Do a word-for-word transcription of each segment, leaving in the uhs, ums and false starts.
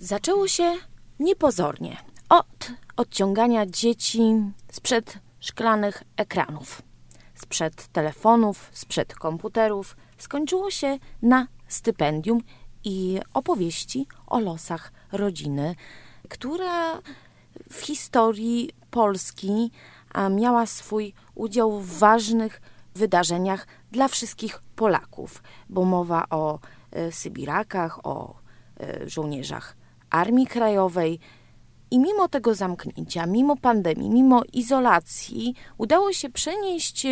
Zaczęło się niepozornie od odciągania dzieci sprzed szklanych ekranów, sprzed telefonów, sprzed komputerów. Skończyło się na stypendium i opowieści o losach rodziny, która w historii Polski miała swój udział w ważnych wydarzeniach dla wszystkich Polaków, bo mowa o Sybirakach, o żołnierzach Armii Krajowej. I mimo tego zamknięcia, mimo pandemii, mimo izolacji, udało się przenieść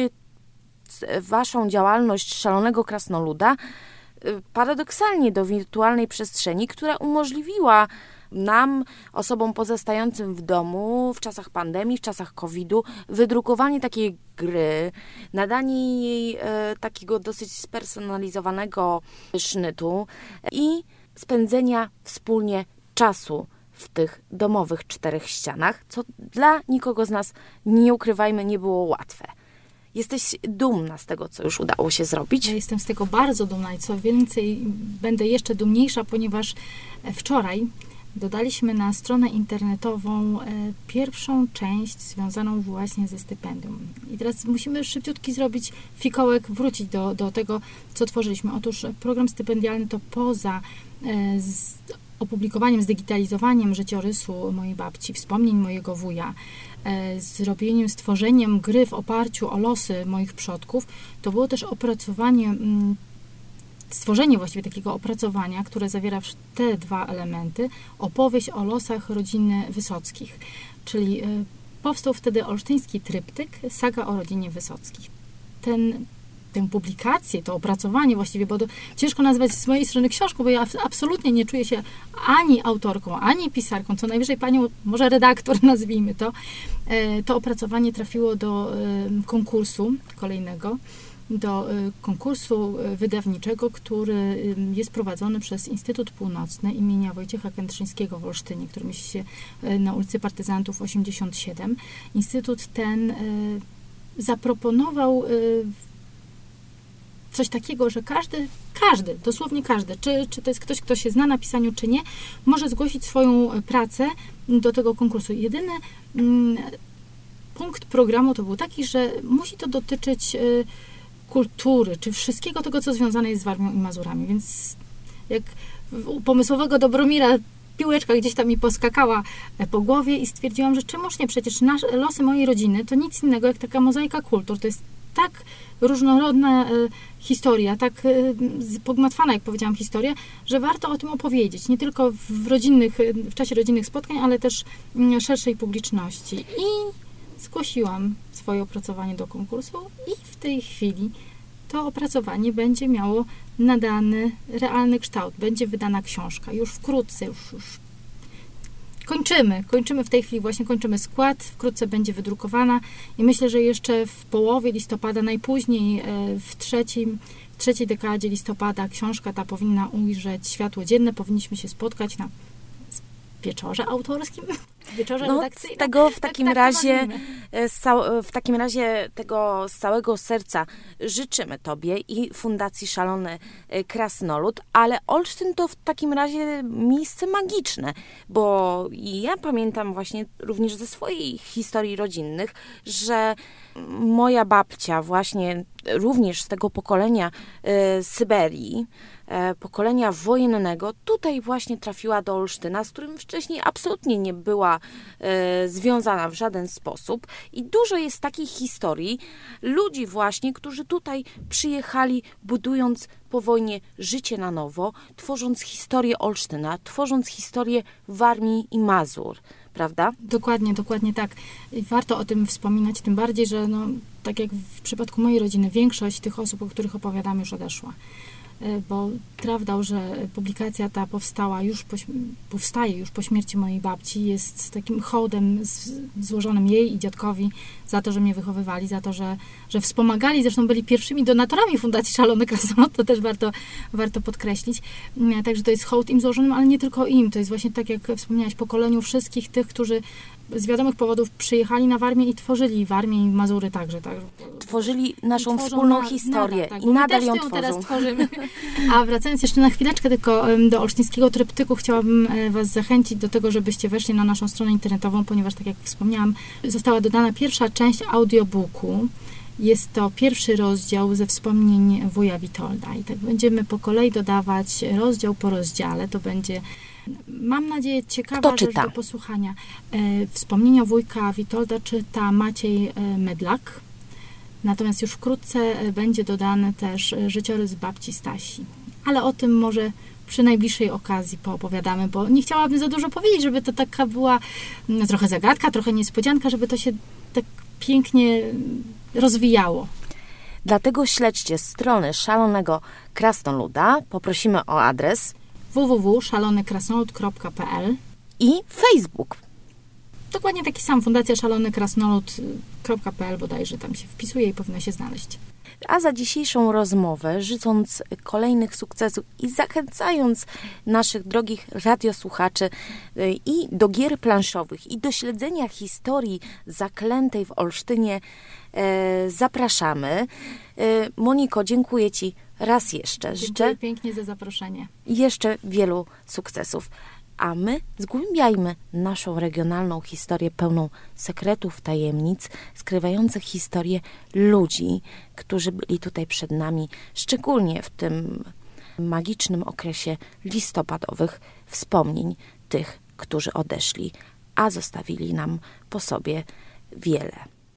waszą działalność Szalonego Krasnoluda paradoksalnie do wirtualnej przestrzeni, która umożliwiła nam, osobom pozostającym w domu w czasach pandemii, w czasach kowida, wydrukowanie takiej gry, nadanie jej e, takiego dosyć spersonalizowanego sznytu i spędzenia wspólnie czasu w tych domowych czterech ścianach, co dla nikogo z nas, nie ukrywajmy, nie było łatwe. Jesteś dumna z tego, co już udało się zrobić? Ja jestem z tego bardzo dumna i co więcej, będę jeszcze dumniejsza, ponieważ wczoraj dodaliśmy na stronę internetową e, pierwszą część związaną właśnie ze stypendium. I teraz musimy szybciutki zrobić fikołek, wrócić do, do tego, co tworzyliśmy. Otóż program stypendialny to poza e, z opublikowaniem, zdigitalizowaniem życiorysu mojej babci, wspomnień mojego wuja, e, zrobieniem, stworzeniem gry w oparciu o losy moich przodków, to było też opracowanie mm, stworzenie właściwie takiego opracowania, które zawiera te dwa elementy, opowieść o losach rodziny Wysockich. Czyli y, powstał wtedy olsztyński tryptyk, saga o rodzinie Wysockich. Ten, tę publikację, to opracowanie właściwie, bo to ciężko nazwać z mojej strony książką, bo ja absolutnie nie czuję się ani autorką, ani pisarką, co najwyżej panią, może redaktor nazwijmy to. Y, to opracowanie trafiło do y, konkursu kolejnego, do konkursu wydawniczego, który jest prowadzony przez Instytut Północny imienia Wojciecha Kętrzyńskiego w Olsztynie, który mieści się na ulicy Partyzantów osiemdziesiąt siedem. Instytut ten zaproponował coś takiego, że każdy, każdy, dosłownie każdy, czy, czy to jest ktoś, kto się zna na pisaniu, czy nie, może zgłosić swoją pracę do tego konkursu. Jedyny punkt programu to był taki, że musi to dotyczyć kultury, czy wszystkiego tego, co związane jest z Warmią i Mazurami. Więc jak u pomysłowego Dobromira piłeczka gdzieś tam mi poskakała po głowie i stwierdziłam, że czemuż nie, przecież nasze, losy mojej rodziny to nic innego jak taka mozaika kultur. To jest tak różnorodna y, historia, tak y, pogmatwana, jak powiedziałam, historia, że warto o tym opowiedzieć. Nie tylko w rodzinnych, w czasie rodzinnych spotkań, ale też y, szerszej publiczności. I zgłosiłam swoje opracowanie do konkursu i w tej chwili to opracowanie będzie miało nadany, realny kształt. Będzie wydana książka. Już wkrótce, już, już kończymy. Kończymy w tej chwili, właśnie kończymy skład. Wkrótce będzie wydrukowana i myślę, że jeszcze w połowie listopada, najpóźniej w trzecim, w trzeciej dekadzie listopada książka ta powinna ujrzeć światło dzienne. Powinniśmy się spotkać na wieczorze autorskim, wieczorze no, redakcyjnym. Tego w takim tak, razie w takim razie tego z całego serca życzymy Tobie i Fundacji Szalony Krasnolud, ale Olsztyn to w takim razie miejsce magiczne, bo ja pamiętam właśnie również ze swojej historii rodzinnych, że moja babcia właśnie również z tego pokolenia y, Syberii, y, pokolenia wojennego, tutaj właśnie trafiła do Olsztyna, z którym wcześniej absolutnie nie była y, związana w żaden sposób. I dużo jest takich historii ludzi właśnie, którzy tutaj przyjechali, budując po wojnie życie na nowo, tworząc historię Olsztyna, tworząc historię Warmii i Mazur. Prawda? Dokładnie, dokładnie tak. I warto o tym wspominać, tym bardziej, że no, tak jak w przypadku mojej rodziny, większość tych osób, o których opowiadam, już odeszła. Bo prawdą, że publikacja ta powstała już po, powstaje już po śmierci mojej babci, jest takim hołdem z, złożonym jej i dziadkowi za to, że mnie wychowywali, za to, że, że wspomagali, zresztą byli pierwszymi donatorami Fundacji Szalony Krasnolud, to też warto, warto podkreślić. Także to jest hołd im złożonym, ale nie tylko im, to jest właśnie tak, jak wspomniałaś, pokoleniu wszystkich tych, którzy z wiadomych powodów przyjechali na Warmię i tworzyli Warmię i Mazury także. Tak? Tworzyli naszą Tworzą wspólną na, historię nadal, tak, i nadal my ją też ją tworzą. teraz tworzymy. A wracając jeszcze na chwileczkę tylko do olsztyńskiego tryptyku, chciałabym Was zachęcić do tego, żebyście weszli na naszą stronę internetową, ponieważ tak jak wspomniałam, została dodana pierwsza część audiobooku. Jest to pierwszy rozdział ze wspomnień wuja Witolda i tak będziemy po kolei dodawać rozdział po rozdziale. To będzie, mam nadzieję, ciekawa rzecz do posłuchania. E, wspomnienia wujka Witolda czyta Maciej Medlak. Natomiast już wkrótce będzie dodany też życiorys babci Stasi. Ale o tym może przy najbliższej okazji poopowiadamy, bo nie chciałabym za dużo powiedzieć, żeby to taka była no, trochę zagadka, trochę niespodzianka, żeby to się tak pięknie rozwijało. Dlatego śledźcie strony Szalonego Krasnoluda. Poprosimy o adres w w w kropka szalony krasnolud kropka p l i Facebook. Dokładnie taki sam, Fundacja szalony krasnolud kropka p l bodajże tam się wpisuje i powinno się znaleźć. A za dzisiejszą rozmowę, życząc kolejnych sukcesów i zachęcając naszych drogich radiosłuchaczy i do gier planszowych, i do śledzenia historii zaklętej w Olsztynie, e, zapraszamy. E, Moniko, dziękuję Ci raz jeszcze. Dziękuję Życzę pięknie za zaproszenie. jeszcze wielu sukcesów. A my zgłębiajmy naszą regionalną historię pełną sekretów, tajemnic, skrywających historię ludzi, którzy byli tutaj przed nami, szczególnie w tym magicznym okresie listopadowych wspomnień tych, którzy odeszli, a zostawili nam po sobie wiele.